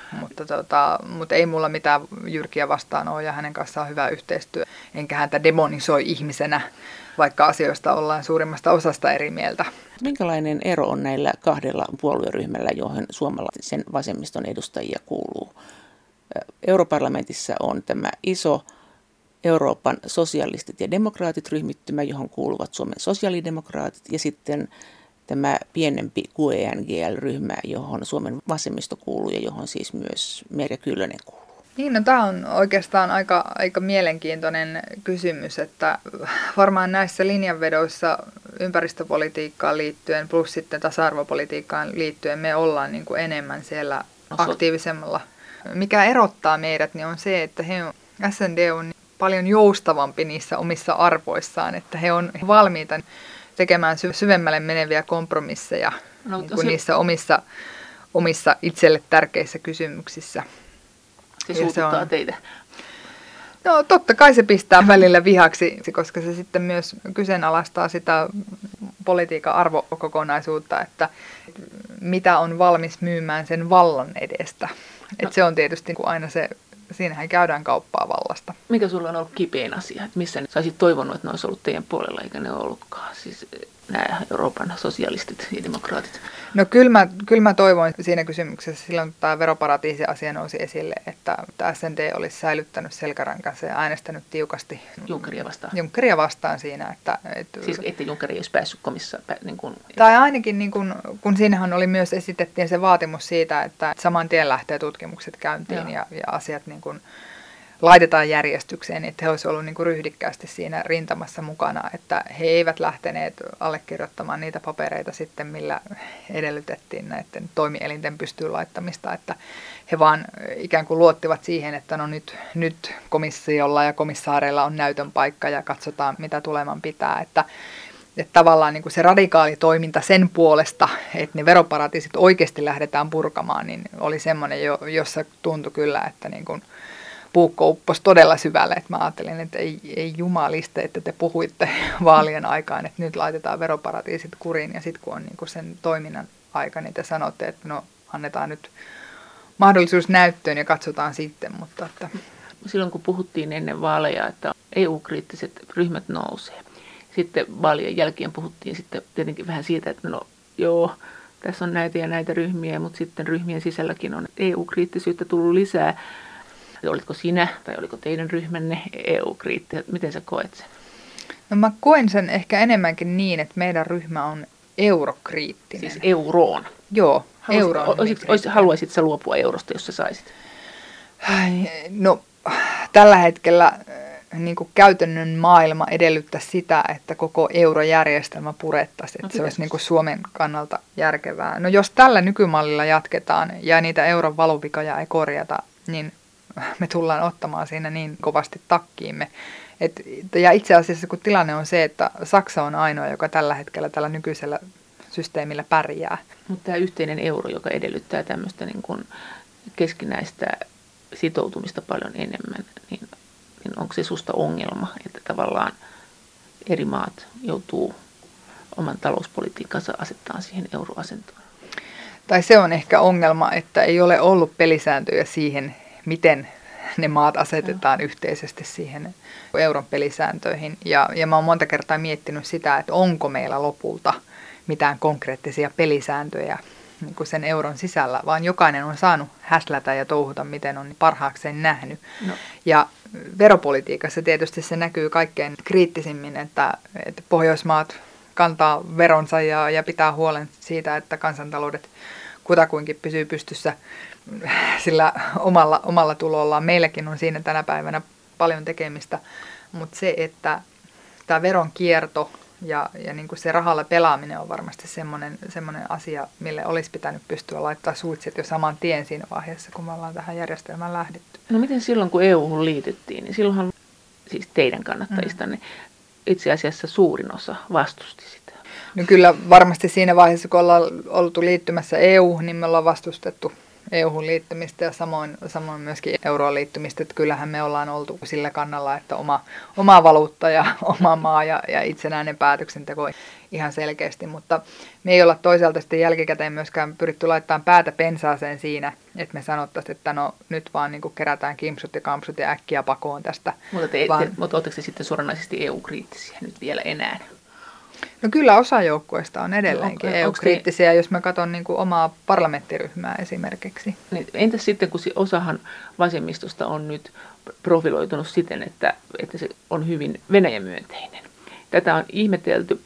Mutta ei mulla mitään Jyrkiä vastaan ole ja hänen kanssaan on hyvä yhteistyö. Enkä häntä demonisoi ihmisenä, vaikka asioista ollaan suurimmasta osasta eri mieltä. Minkälainen ero on näillä kahdella puolueryhmällä, johon suomalaisen vasemmiston edustajia kuuluu? Europarlamentissa on tämä iso Euroopan sosialistit ja demokraatit ryhmittymä, johon kuuluvat Suomen sosiaalidemokraatit, ja sitten tämä pienempi QE-NGL-ryhmä, johon Suomen vasemmisto kuuluu ja johon siis myös Merja Kyllönen kuuluu. Niin, no tämä on oikeastaan aika mielenkiintoinen kysymys, että varmaan näissä linjanvedoissa ympäristöpolitiikkaan liittyen plus sitten tasa-arvopolitiikkaan liittyen me ollaan niin kuin enemmän siellä aktiivisemmalla. Mikä erottaa meidät, niin on se, että SND on paljon joustavampi niissä omissa arvoissaan, että he on valmiita tekemään syvemmälle meneviä kompromisseja niin kuin niissä omissa itselle tärkeissä kysymyksissä. Se suututtaa teitä. No totta kai se pistää välillä vihaksi, koska se sitten myös kyseenalaistaa sitä politiikan arvokokonaisuutta, että mitä on valmis myymään sen vallan edestä. Et se on tietysti aina se, siinähän käydään kauppaa vallasta. Mikä sulla on ollut kipein asia? Että missä sä olisit toivonut, että ne olisi ollut teidän puolella, eikä ne ole ollutkaan? Siis nämä Euroopan sosialistit ja demokraatit. No kyllä mä toivoin siinä kysymyksessä silloin, kun tämä veroparatiisi-asia nousi esille, että SND olisi säilyttänyt selkärankansa ja äänestänyt tiukasti Junckeria vastaan siinä. Siis että Juncker ei olisi päässyt komissa. Tai ainakin, kun siinähän oli myös esitettiin se vaatimus siitä, että saman tien lähtee tutkimukset käyntiin ja asiat laitetaan järjestykseen, että he olisivat olleet niin kuin ryhdikkäästi siinä rintamassa mukana, että he eivät lähteneet allekirjoittamaan niitä papereita sitten, millä edellytettiin näiden toimielinten pystyyn laittamista, että he vaan ikään kuin luottivat siihen, että no nyt komissiolla ja komissaareilla on näytön paikka ja katsotaan, mitä tuleman pitää, että tavallaan niin kuin se radikaali toiminta sen puolesta, että ne veroparatiisit oikeasti lähdetään purkamaan, niin oli semmoinen, jossa tuntui kyllä, että niin kuin puukko upposi todella syvälle. Että mä ajattelin, että ei jumaliste, että te puhuitte vaalien aikaan, että nyt laitetaan veroparatiisit kuriin. Ja sitten kun on niin kuin sen toiminnan aika, niin te sanotte, että no annetaan nyt mahdollisuus näyttöön ja katsotaan sitten. Mutta että silloin kun puhuttiin ennen vaaleja, että EU-kriittiset ryhmät nousee. Sitten vaalien jälkeen puhuttiin sitten tietenkin vähän siitä, että no joo, tässä on näitä ja näitä ryhmiä, mutta sitten ryhmien sisälläkin on EU-kriittisyyttä tullut lisää. Olitko sinä tai oliko teidän ryhmänne EU-kriittisiä? Miten sä koet sen? No mä koen sen ehkä enemmänkin niin, että meidän ryhmä on eurokriittinen. Siis euroon? Joo, euroon. Haluaisit sä luopua eurosta, jos sä saisit? No tällä hetkellä niin kuin käytännön maailma edellyttää sitä, että koko eurojärjestelmä purettaisiin, että se olisi niin kuin Suomen kannalta järkevää. No jos tällä nykymallilla jatketaan ja niitä euron valuvikoja ei korjata, niin me tullaan ottamaan siinä niin kovasti takkiimme. Ja itse asiassa kun tilanne on se, että Saksa on ainoa, joka tällä hetkellä tällä nykyisellä systeemillä pärjää. Mutta tämä yhteinen euro, joka edellyttää tämmöistä niin kuin keskinäistä sitoutumista paljon enemmän, niin onko se susta ongelma, että tavallaan eri maat joutuu oman talouspolitiikkansa asettaa siihen euroasentoon? Tai se on ehkä ongelma, että ei ole ollut pelisääntöjä siihen, miten ne maat asetetaan yhteisesti siihen euron pelisääntöihin. Ja mä oon monta kertaa miettinyt sitä, että onko meillä lopulta mitään konkreettisia pelisääntöjä niin kuin sen euron sisällä, vaan jokainen on saanut häslätä ja touhuta, miten on parhaakseen nähnyt. No. Ja veropolitiikassa tietysti se näkyy kaikkein kriittisimmin, että Pohjoismaat kantaa veronsa ja pitää huolen siitä, että kansantaloudet kutakuinkin pysyy pystyssä sillä omalla tulollaan. Meilläkin on siinä tänä päivänä paljon tekemistä, mutta se, että tämä veronkierto ja niin kuin se rahalla pelaaminen on varmasti semmoinen asia, mille olisi pitänyt pystyä laittaa suitset jo saman tien siinä vaiheessa, kun me ollaan tähän järjestelmään lähdetty. No miten silloin, kun EU-hun liityttiin, niin silloinhan siis teidän kannattajistanne itse asiassa suurin osa vastusti sitä? No kyllä varmasti siinä vaiheessa, kun ollaan oltu liittymässä EU-hun, niin me ollaan vastustettu EU-hun liittymistä ja samoin myöskin euroon liittymistä, että kyllähän me ollaan oltu sillä kannalla, että oma valuutta ja oma maa ja itsenäinen päätöksenteko ihan selkeästi, mutta me ei olla toisaalta sitten jälkikäteen myöskään pyritty laittamaan päätä pensaaseen siinä, että me sanottaisiin, että no nyt vaan niin kuin kerätään kimpsut ja kampsut ja äkkiä pakoon tästä. Mutta oletteko te sitten suoranaisesti EU-kriittisiä nyt vielä enää? No kyllä osa joukkueista on edelleenkin EU-kriittisiä, jos mä katson niin kuin omaa parlamenttiryhmää esimerkiksi. Entäs sitten, kun osahan vasemmistosta on nyt profiloitunut siten, että se on hyvin Venäjä-myönteinen. Tätä on ihmetelty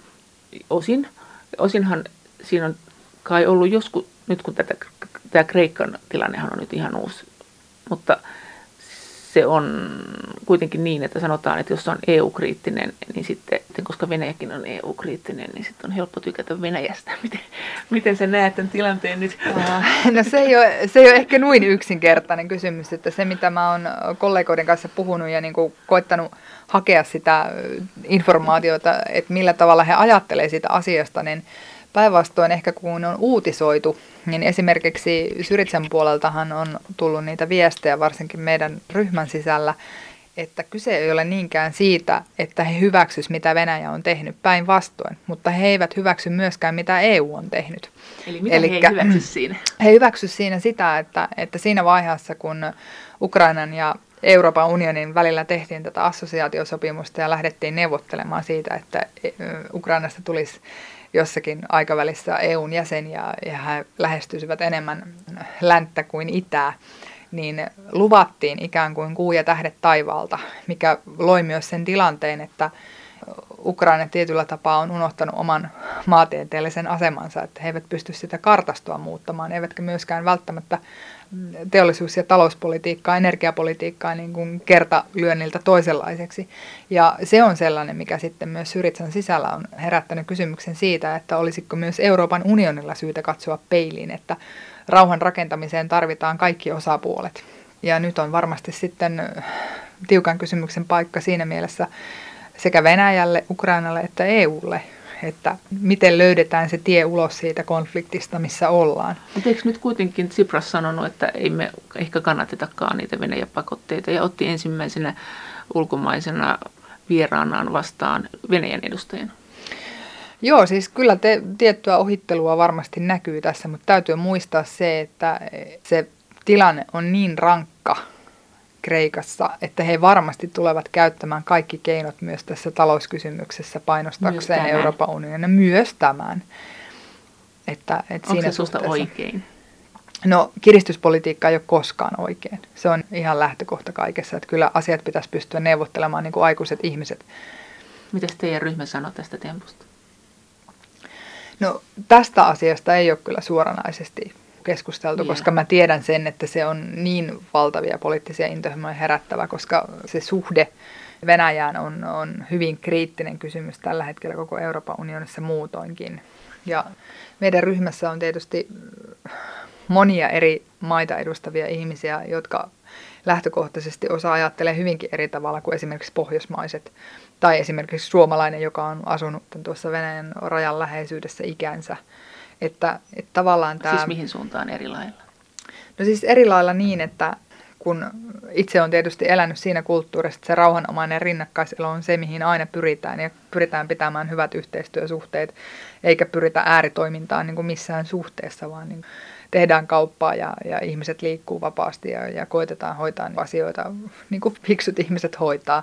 osinhan siinä on kai ollut joskus, nyt kun tämä Kreikan tilannehan on nyt ihan uusi, mutta se on kuitenkin niin, että sanotaan, että jos on EU-kriittinen, niin sitten, koska Venäjäkin on EU-kriittinen, niin sitten on helppo tykätä Venäjästä. Miten sä näet tämän tilanteen nyt? No se ei ole ehkä noin yksinkertainen kysymys, että se mitä mä oon kollegoiden kanssa puhunut ja niin kuin koittanut hakea sitä informaatiota, että millä tavalla he ajattelee siitä asiasta, niin päinvastoin ehkä kun on uutisoitu, niin esimerkiksi Syrizan puoleltahan on tullut niitä viestejä, varsinkin meidän ryhmän sisällä, että kyse ei ole niinkään siitä, että he hyväksyisivät, mitä Venäjä on tehnyt päinvastoin, mutta he eivät hyväksy myöskään, mitä EU on tehnyt. Eli mitä he ei hyväksy siinä? He hyväksyivät siinä sitä, että siinä vaiheessa, kun Ukrainan ja Euroopan unionin välillä tehtiin tätä assosiaatiosopimusta ja lähdettiin neuvottelemaan siitä, että Ukrainasta tulisi jossakin aikavälissä EUn jäsen ja he lähestyisivät enemmän länttä kuin itää, niin luvattiin ikään kuin kuu ja tähdet taivaalta, mikä loi myös sen tilanteen, että Ukraina tietyllä tapaa on unohtanut oman maantieteellisen asemansa, että he eivät pysty sitä kartastoa muuttamaan, eivätkä myöskään välttämättä teollisuus- ja talouspolitiikkaa, energiapolitiikkaa niin kuin kertalyönniltä toisenlaiseksi. Ja se on sellainen, mikä sitten myös Syrizan sisällä on herättänyt kysymyksen siitä, että olisiko myös Euroopan unionilla syytä katsoa peiliin, että rauhan rakentamiseen tarvitaan kaikki osapuolet. Ja nyt on varmasti sitten tiukan kysymyksen paikka siinä mielessä sekä Venäjälle, Ukrainalle että EUlle, että miten löydetään se tie ulos siitä konfliktista, missä ollaan. Mutta eikö nyt kuitenkin Tsipras sanonut, että ei me ehkä kannatetakaan niitä Venäjä-pakotteita ja otti ensimmäisenä ulkomaisena vieraanaan vastaan Venäjän edustajan? Joo, siis kyllä tiettyä ohittelua varmasti näkyy tässä, mutta täytyy muistaa se, että se tilanne on niin rankka Kreikassa, että he varmasti tulevat käyttämään kaikki keinot myös tässä talouskysymyksessä painostakseen Euroopan unionin, myös tämän. Onko se susta oikein? No, kiristyspolitiikka ei ole koskaan oikein. Se on ihan lähtökohta kaikessa, että kyllä asiat pitäisi pystyä neuvottelemaan niin kuin aikuiset ihmiset. Mitäs teidän ryhmä sanoo tästä tempusta? No, tästä asiasta ei ole kyllä suoranaisesti keskusteltu, koska mä tiedän sen, että se on niin valtavia poliittisia intohimoja herättävä, koska se suhde Venäjään on hyvin kriittinen kysymys tällä hetkellä koko Euroopan unionissa muutoinkin. Ja meidän ryhmässä on tietysti monia eri maita edustavia ihmisiä, jotka lähtökohtaisesti osa ajattelee hyvinkin eri tavalla kuin esimerkiksi pohjoismaiset tai esimerkiksi suomalainen, joka on asunut tuossa Venäjän rajan läheisyydessä ikänsä. Että tavallaan tämä... Siis mihin suuntaan eri lailla? No siis eri lailla niin, että kun itse on tietysti elänyt siinä kulttuurissa, että se rauhanomainen rinnakkaiselo on se, mihin aina pyritään. Ja pyritään pitämään hyvät yhteistyösuhteet, eikä pyritä ääritoimintaan niin kuin missään suhteessa, vaan niin tehdään kauppaa ja ihmiset liikkuu vapaasti ja koitetaan hoitaa asioita niin kuin fiksut ihmiset hoitaa.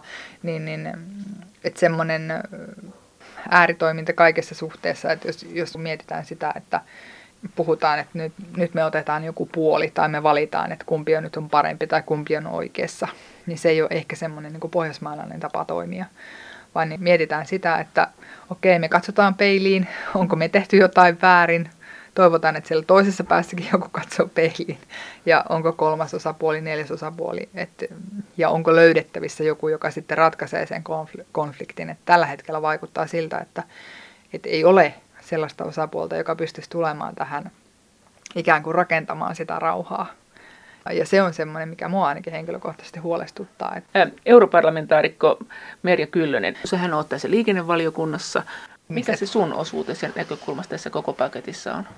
Että semmoinen ääritoiminta kaikessa suhteessa, että jos mietitään sitä, että puhutaan, että nyt me otetaan joku puoli tai me valitaan, että kumpi on nyt on parempi tai kumpi on oikeassa, niin se ei ole ehkä semmoinen niin kuin pohjoismaalainen tapa toimia, vaan niin mietitään sitä, että okei, me katsotaan peiliin, onko me tehty jotain väärin, toivotaan, että siellä toisessa päässäkin joku katsoo peiliin ja onko kolmas osapuoli, neljäs osapuoli ja onko löydettävissä joku, joka sitten ratkaisee sen konfliktin. Että tällä hetkellä vaikuttaa siltä, että ei ole sellaista osapuolta, joka pystyisi tulemaan tähän ikään kuin rakentamaan sitä rauhaa. Ja se on semmoinen, mikä mua ainakin henkilökohtaisesti huolestuttaa. Europarlamentaarikko Merja Kyllönen, sähän oot tässä liikennevaliokunnassa. Mikä se sun osuutesi näkökulmasta tässä koko paketissa on?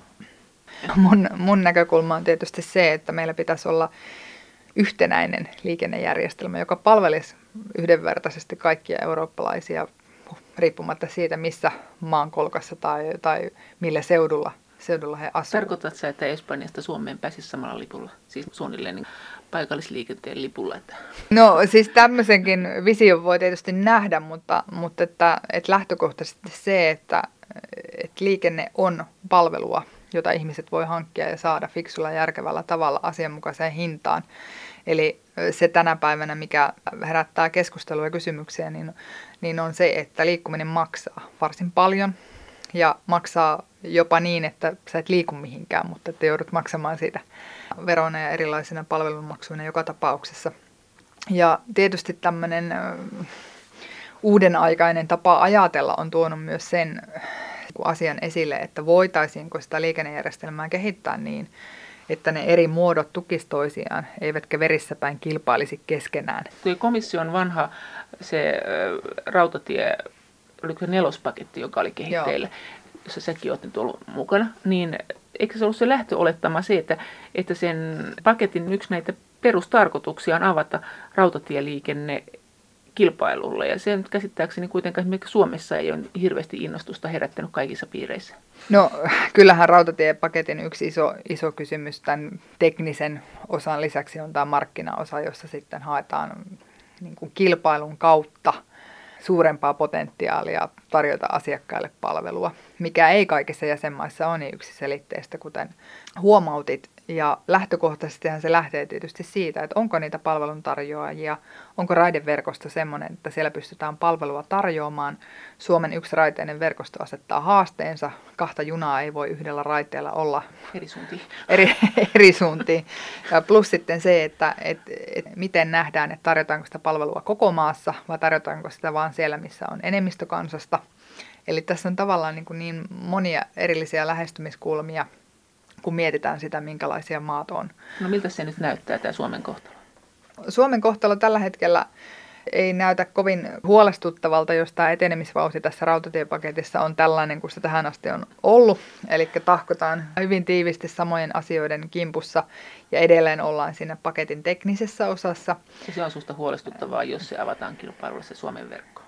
Mun näkökulma on tietysti se, että meillä pitäisi olla yhtenäinen liikennejärjestelmä, joka palvelisi yhdenvertaisesti kaikkia eurooppalaisia, riippumatta siitä, missä maankolkassa tai millä seudulla he asuvat. Tarkoitatko sä, että Espanjasta Suomeen pääsisi samalla lipulla? Siis suunnilleen niin paikallisliikenteen lipulla? Että... No siis tämmöisenkin vision voi tietysti nähdä, mutta että lähtökohtaisesti se, että liikenne on palvelua, jota ihmiset voi hankkia ja saada fiksulla järkevällä tavalla asianmukaiseen hintaan. Eli se tänä päivänä, mikä herättää keskustelua ja kysymyksiä, niin on se, että liikkuminen maksaa varsin paljon ja maksaa jopa niin, että sä et liiku mihinkään, mutta että joudut maksamaan siitä veroina ja erilaisina palvelunmaksuina joka tapauksessa. Ja tietysti tämmöinen uudenaikainen tapa ajatella on tuonut myös sen asian esille, että voitaisiinko sitä liikennejärjestelmää kehittää niin, että ne eri muodot tukisi toisiaan, eivätkä verissäpäin kilpailisi keskenään. Tuo komission vanha se rautatie, oliko se 4. paketti, joka oli kehitteillä, jossa säkin olet nyt ollut mukana, niin eikö se ollut se lähtöolettama se, että sen paketin yksi näitä perustarkoituksia on avata rautatieliikenne kilpailulle, ja se nyt käsittääkseni kuitenkaan esimerkiksi Suomessa ei ole hirveästi innostusta herättänyt kaikissa piireissä. No kyllähän rautatiepaketin yksi iso kysymys tämän teknisen osan lisäksi on tämä markkinaosa, jossa sitten haetaan niin kuin kilpailun kautta suurempaa potentiaalia tarjota asiakkaille palvelua, mikä ei kaikissa jäsenmaissa ole niin yksiselitteistä, kuten huomautit. Ja lähtökohtaisestihan se lähtee tietysti siitä, että onko niitä palveluntarjoajia, onko raideverkosto semmoinen, että siellä pystytään palvelua tarjoamaan. Suomen yksiraiteinen verkosto asettaa haasteensa. 2 junaa ei voi yhdellä raiteella olla eri suuntiin. Ja plus sitten se, että miten nähdään, että tarjotaanko sitä palvelua koko maassa vai tarjotaanko sitä vaan siellä, missä on enemmistö kansasta. Eli tässä on tavallaan niin monia erillisiä lähestymiskulmia, kun mietitään sitä, minkälaisia maat on. No miltä se nyt näyttää, tämä Suomen kohtalo? Suomen kohtalo tällä hetkellä ei näytä kovin huolestuttavalta, jos tämä etenemisvauhti tässä rautatiepaketissa on tällainen, kuin se tähän asti on ollut. Eli tahkotaan hyvin tiivisti samojen asioiden kimpussa ja edelleen ollaan siinä paketin teknisessä osassa. Ja se on susta huolestuttavaa, jos se avataan kilpailulle se Suomen verkko?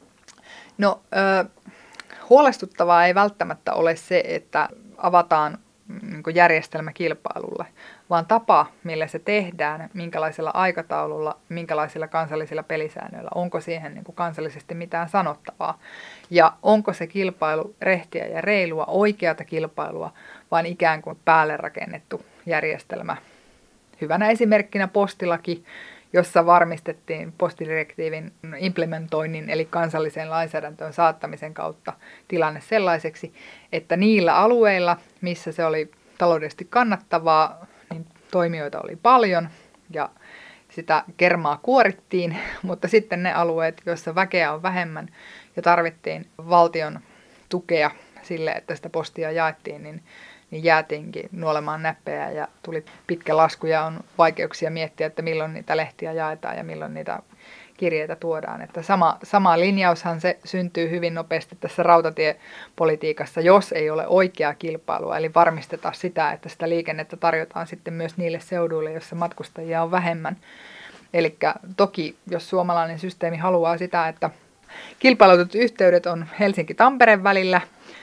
No, huolestuttavaa ei välttämättä ole se, että avataan järjestelmä kilpailulle, vaan tapa, millä se tehdään, minkälaisella aikataululla, minkälaisilla kansallisilla pelisäännöillä, onko siihen kansallisesti mitään sanottavaa. Ja onko se kilpailu rehtiä ja reilua, oikeata kilpailua, vaan ikään kuin päälle rakennettu järjestelmä. Hyvänä esimerkkinä postilaki, jossa varmistettiin postidirektiivin implementoinnin eli kansalliseen lainsäädäntöön saattamisen kautta tilanne sellaiseksi, että niillä alueilla, missä se oli taloudellisesti kannattavaa, niin toimijoita oli paljon ja sitä kermaa kuorittiin, mutta sitten ne alueet, joissa väkeä on vähemmän ja tarvittiin valtion tukea sille, että sitä postia jaettiin, niin jäätiinkin nuolemaan näppejä ja tuli pitkä lasku ja on vaikeuksia miettiä, että milloin niitä lehtiä jaetaan ja milloin niitä kirjeitä tuodaan. Että sama linjaushan se syntyy hyvin nopeasti tässä rautatiepolitiikassa, jos ei ole oikeaa kilpailua, eli varmistetaan sitä, että sitä liikennettä tarjotaan sitten myös niille seuduille, joissa matkustajia on vähemmän. Eli toki, jos suomalainen systeemi haluaa sitä, että kilpailutut yhteydet on Helsinki-Tampere välillä,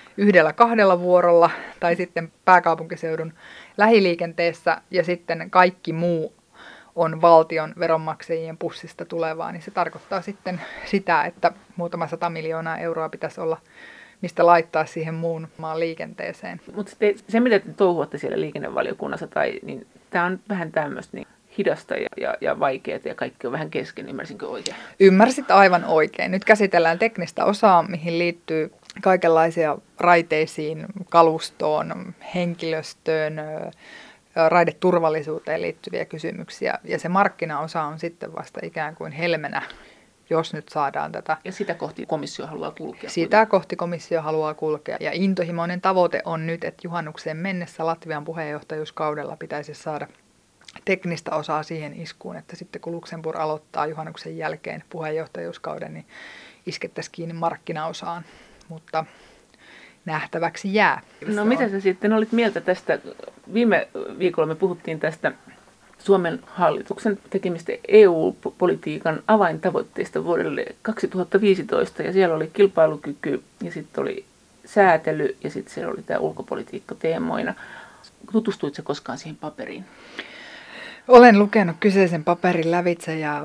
1-2 vuorolla tai sitten pääkaupunkiseudun lähiliikenteessä ja sitten kaikki muu on valtion veronmaksajien pussista tulevaa, niin se tarkoittaa sitten sitä, että muutama 100 miljoonaa euroa pitäisi olla, mistä laittaa siihen muun maan liikenteeseen. Mutta se, mitä te touhuatte siellä liikennevaliokunnassa, niin tämä on vähän tämmöistä niin hidasta ja vaikeaa ja kaikki on vähän kesken, ymmärsinkö oikein? Ymmärsit aivan oikein. Nyt käsitellään teknistä osaa, mihin liittyy kaikenlaisia raiteisiin, kalustoon, henkilöstöön, raideturvallisuuteen liittyviä kysymyksiä. Ja se markkinaosa on sitten vasta ikään kuin helmenä, jos nyt saadaan tätä. Ja sitä kohti komissio haluaa kulkea. Sitä kohti komissio haluaa kulkea. Ja intohimoinen tavoite on nyt, että juhannukseen mennessä Latvian puheenjohtajuuskaudella pitäisi saada teknistä osaa siihen iskuun, että sitten kun Luxemburg aloittaa juhannuksen jälkeen puheenjohtajuuskauden, niin iskettäisiin kiinni markkinaosaan. Mutta nähtäväksi jää. No mitä sä sitten olit mieltä tästä? Viime viikolla me puhuttiin tästä Suomen hallituksen tekemistä EU-politiikan avaintavoitteista vuodelle 2015. Ja siellä oli kilpailukyky ja sitten oli säätely ja sitten siellä oli tämä ulkopolitiikka teemoina. Tutustuitko koskaan siihen paperiin? Olen lukenut kyseisen paperin lävitse ja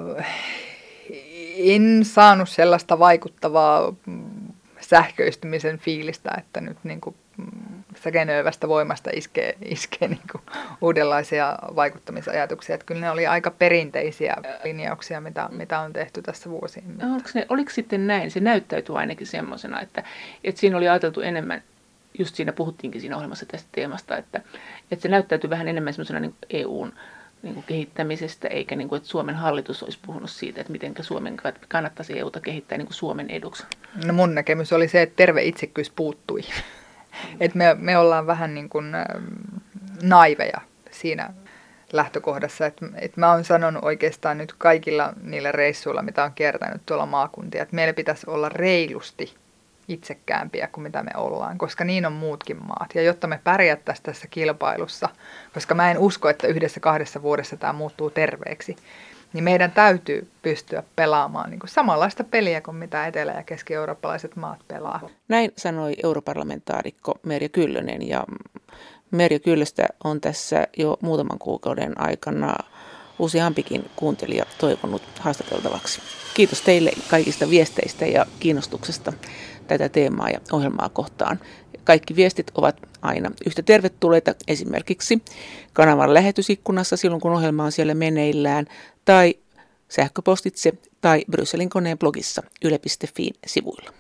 en saanut sellaista vaikuttavaa sähköistymisen fiilistä, että nyt niin kuin säkenöivästä voimasta iskee niin kuin uudenlaisia vaikuttamisajatuksia. Että kyllä ne oli aika perinteisiä linjauksia, mitä on tehty tässä vuosien. Oliko sitten näin? Se näyttäytyi ainakin semmoisena, että siinä oli ajateltu enemmän, just siinä puhuttiinkin siinä ohjelmassa tästä teemasta, että se näyttäytyi vähän enemmän semmoisena niin EUn niin kehittämisestä, eikä niin kuin, että Suomen hallitus olisi puhunut siitä, että miten Suomen kannattaisi EUta kehittää niin kuin Suomen eduksi. No mun näkemys oli se, että terve itsekkyys puuttui. Että me ollaan vähän niin kuin naiveja siinä lähtökohdassa. Että mä oon sanonut oikeastaan nyt kaikilla niillä reissuilla, mitä on kiertänyt tuolla maakuntia, että meillä pitäisi olla reilusti itsekkäämpiä kuin mitä me ollaan, koska niin on muutkin maat. Ja jotta me pärjättäisiin tässä kilpailussa, koska mä en usko, että 1-2 vuodessa tämä muuttuu terveeksi, niin meidän täytyy pystyä pelaamaan niin kuin samanlaista peliä kuin mitä etelä- ja keski-eurooppalaiset maat pelaa. Näin sanoi europarlamentaarikko Merja Kyllönen, ja Merja Kyllöstä on tässä jo muutaman kuukauden aikana useampikin kuuntelija toivonut haastateltavaksi. Kiitos teille kaikista viesteistä ja kiinnostuksesta tätä teemaa ja ohjelmaa kohtaan. kaikki viestit ovat aina yhtä tervetulleita esimerkiksi kanavan lähetysikkunassa silloin, kun ohjelma on siellä meneillään, tai sähköpostitse tai Brysselin koneen blogissa yle.fi sivuilla.